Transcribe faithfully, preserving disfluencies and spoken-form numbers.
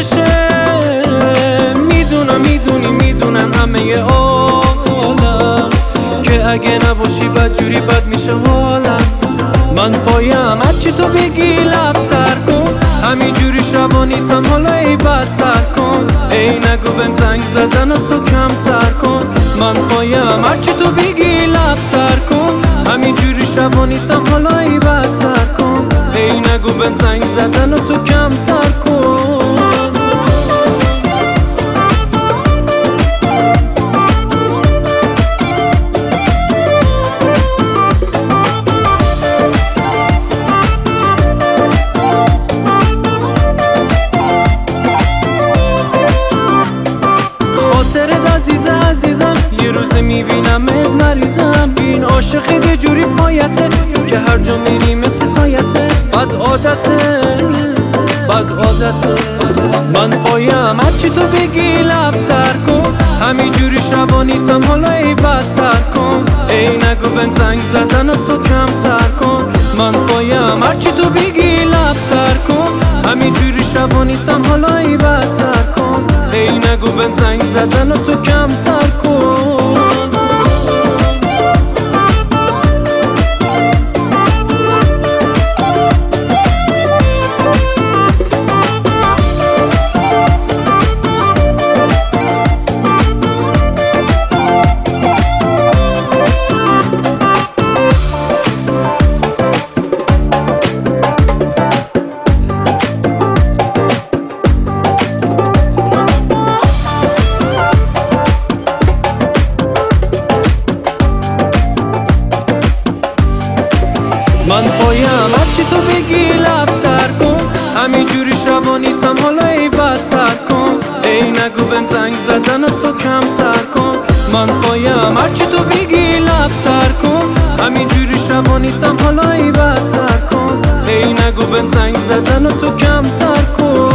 خودشه. میدونم میدونی میدونن همه عالم که اگه نباشی بدجوری بد میشه حالم. من پایم هرچی تو بگی لب تر کن، همینجوری شبانیتم حالا ای بدتر کن. ای نگو بهم زنگ زدن و تو کمتر کن. من پایم هرچی تو بگی لب تر کن، همینجوری شبانیتم حالا ای بدتر کن. ای نگو بهم زنگ زدن و تو کمتر کن. عزیز عزیزم یه روز میبینمت مریضم. این عاشق یه جوری پایته که هر جا میری مثل سایته. بد عادته بد عادته. من پایم هرچی تو بگی لب تر کن، همینجوری شبانیتم حالا ای بدتر کن. ای نگو بهم زنگ زدن و تو کمتر کن. من پایم هرچی تو بگی لب تر کن، همینجوری شبانیتم حالا ای بدتر کن. ای نگو بهم زنگ زدن و تو کمتر کن. من پایم هرچی تو بگی لب تر کن، همینجوری شبانیتم حالا ای بدتر کن. ای نگو بهم زنگ زدن و تو کمتر کن. من پایم هرچی تو بگی لب تر کن، همینجوری شبانیتم حالا ای بدتر کن. ای نگو بهم زنگ زدن و تو کمتر کن.